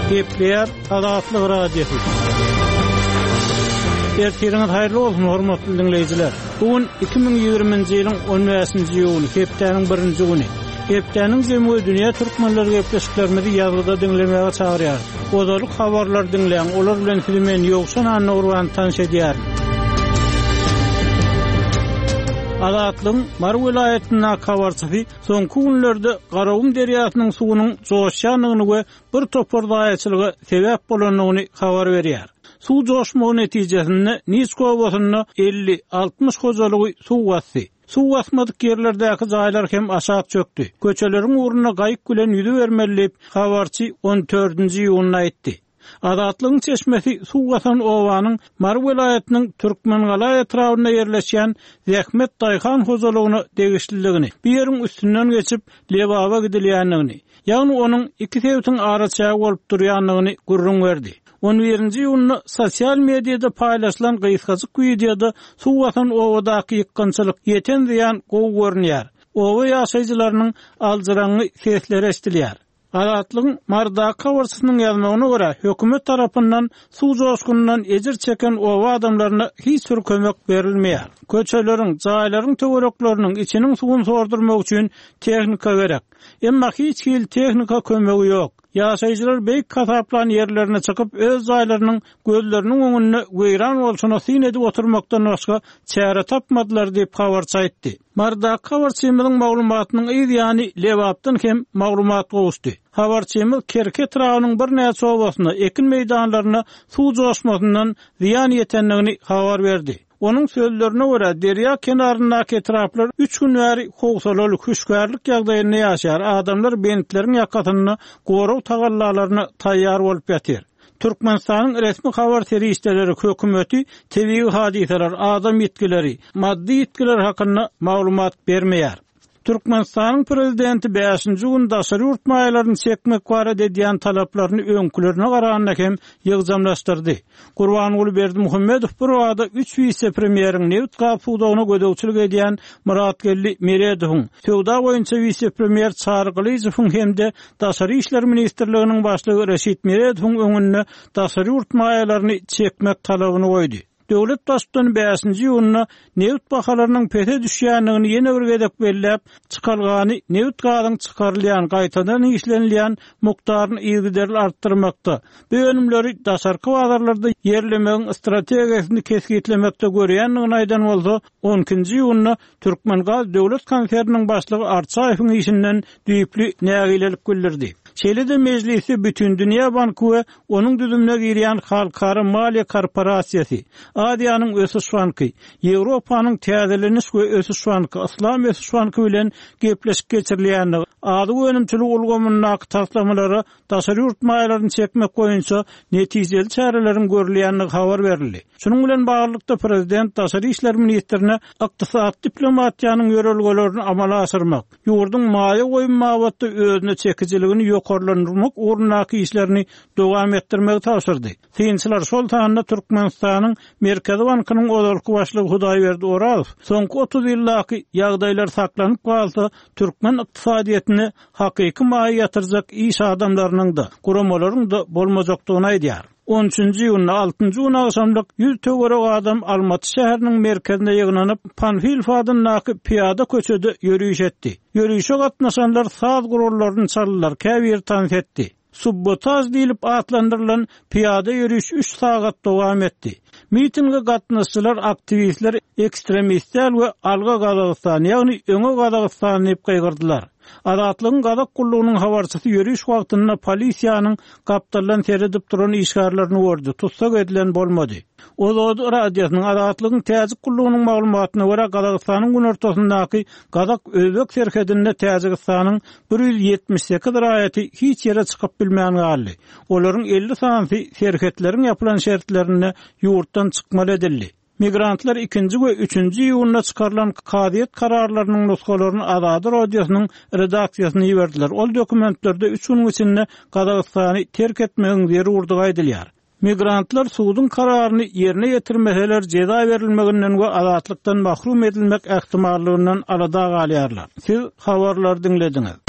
Gepler Azatlyk radiosu. Ertiriniz hayırlı olsun hormatly dinleyijiler. Bugün 2020-nji ýylyň 15-nji ýuly, hepdeniň 1-nji güni. Hepdeniň jemgy dünýä türkmenleri gepleşiklerimizi ýazgyda dinlemäge çagyrýar. Ozalyk habarlar dinleýän, olar bilen filmen ýoksa anna urwan tanış edýär. Azatlyň Mar vilayetine kabarçy soňky günlerde Garawum derýasynyň suwunyň joşýanyny we bir topar daýaçylyga sebäp bolanyny habar berýär. Suw joşmagy netijesinde Nisko obasyna 50-60 hojalygy suw basdy. Suw basmadyk ýerlerdäki jaýlar hem aşağı çökdi. Köçeleriň uğruna gaýyk bilen ýüze bermelip habarçy 14-nji ýylyny aýtdy. Azatlyň çeşmesi suw basan obanyň Mar vilayetiniň Türkmengala etrawyna ýerleşýän Zähmet Daýhan hojalygyny degişliligini, bir ýeriň üstünden geçip Lebaba gidilýänligini, ýagny onuň iki sebäpden araçy bolup durýanlygyny gurrun berdi. 11-nji ýylyny sosial mediýada paýlaşylan gysgaçyk videoda suw basan obadaky ýykgynçylyk ýeten diýen gowy görnýär. Oba ýaşaýjylarynyň aldyrangy sesleri eşdilýär. Azatlyň Marda kawarçysynyň ýazmagyna görä, hökümet tarapyndan suw joşkundan ejir çeken oba adamlaryna hiç bir kömek berilmeýär. Köçeleriň, jaýlaryň töwereklarynyň içiniň suwuny sordurmak üçin tehnika gerek. Emma hiç hil tehnika kömegi ýok. Ýaşaýjylar beýik kasaplan ýerlerine çykyp öz jaýlarynyň gözleriniň öňünde weýran bolşuna syn edip oturmakdan başga çäre tapmadylar diýip habarçy aýtdy. Marda habarçymyň maglumatynyň ýa-ni Lebapdan hem maglumat gowuşdy. Habarçymyz Kerke trawynyň bir näçe obasyna ekin meýdanlaryna suw joşmasyndan ziýan ýetenligini habar berdi. Onun sözlerine göre derya kenarındaki etraflar 3 gün beri howsalaly hüşgärlik ýagdaýyny ýaşar. Adamlar bentlerin ýakatyny goraw tagallaryny taýýar bolup ýatyr. Türkmenistanyň resmi habar terişdeleri hökümeti tebii hadiseler, adam ýetkileri, maddi ýetkiler hakynda maglumat bermeýär. Türkmenistanyň prezidenti 5-nji gün daşary urtmaýlaryny çekmek barada edýän talaplaryny öňkülerine garaganda hem ýygzamlaşdyrdy. Gurbanuly Berdimuhammedow bir wagtda 3 vice-premieriň Newt Gapsuwdagyna gödekçilik edýän Muratgelli Meredowyň, Sowda boýunça vice-premier Çargylyjowyň hemde daşary işler ministrliginiň başlygy Reşit Meredowyň öňünde daşary urtmaýlaryny çekmek talabyny goýdy. Döwlet başçysynyň 5-nji ýylyna neft bahalarynyň pete düşýänligini ýene bir gedek belläp çykalgany neft gazyň çykarylýan, gaýtadan işlenilýän mukdaryny ýygdarly artdyrmakda. Bu önümleri daşarky bazarlarda ýerlemegiň strategiýasyny kesgitlemekde görýänligini aýdan bolsa, 12-nji ýylyna Türkmengaz döwlet konserniniň başlygy Arçaýewiň işinden düýpli nägilelik bildirdi. Şeýle-de meclisi bütün dünýä banky we onuň düzümine girýän Halkara Maliýe Korporasiýasy, Adiýanyň ösüş banky, Ýewropanyň täzeleniş we ösüş banky, İslam ösüş banky bilen gepleşip geçirilýänligi, ady önümçilik ulgamynyň taslamalary daşary urtmaýlaryny çekmek boýunça netijeli çärelerin görülýänligi habar berildi. Şunun bilen baglykda prezident daşary işler ministrine ykdysat diplomatiýanyň ýörelgelerini amala aşyrmak, ýurdun maýa goýun mabata özüne çekijiligini ýokarlandyrmak uğrundaky işlerini dowam etdirmegi tapşyrdy. Synçylar şol taýda Türkmenistanyň Merkezi Bankynyň odarky başlygy Hudaýberdi Orazow soňky 30 ýyldaky ýagdaýlar saklanyp galsa türkmen ykdysadyetini hakyky maýa ýatyrjak iş adamlarynyň da, guramalaryň da bolmajakdygyny aýdýar. 13-nji ýylyň 6-njy gün akşamlyk 100 töwerek adam Almaty şäheriniň merkezinde ýygnanyp Panfil fadynaky piýada köçede ýörüýüş etdi. Ýörüýüşe gatnaşanlar saz gurullaryny çaldylar, käbir tanys etdi. Subbotaj diýilip atlandyrylan piýada ýörüýüş 3 sagat dowam etdi. Mitinge gatnaşçylar, aktivistler, ekstremistler we alga Gazagystan, ýagny öňe Gazagystan diýip gaýgyrdylar. Azatlygyň Gazak gullugynyň habarçysy ýörüýüş wagtynda polisiýanyň gapdalan seredip duran işgärlerini gördü. Tutsak edilen bolmady. Ozod radiosynyň Azatlygyň täzik gullugynyň maglumatyna görä Gazagystanyň gün ortasyndaky Gazak özbek serhedinde Täjikistanyň 178 raýaty hiç ýere çykyp bilmän galdy. Olaryň 50 sanaty serhetleriň ýapylan şertlerine ýurtdan çykmaly edildi. Migrantlar 2-nji we 3-nji ýylyna çykarylan kadyet kararlarynyň nuskalaryny Azad radiosynyň redaksiýasyna ýerdiler. Ol dokumentlerde 3 gün içinde Gazagystany terk etmegiň zeri urdugy aýdylýar. Migrantlar suwdyň kararyny ýerine ýetirmeseler jeza berilmeginden we azatlykdan mahrum edilmek ähtimallygynyň alada galýarlar. Siz habarlar dinlediňiz.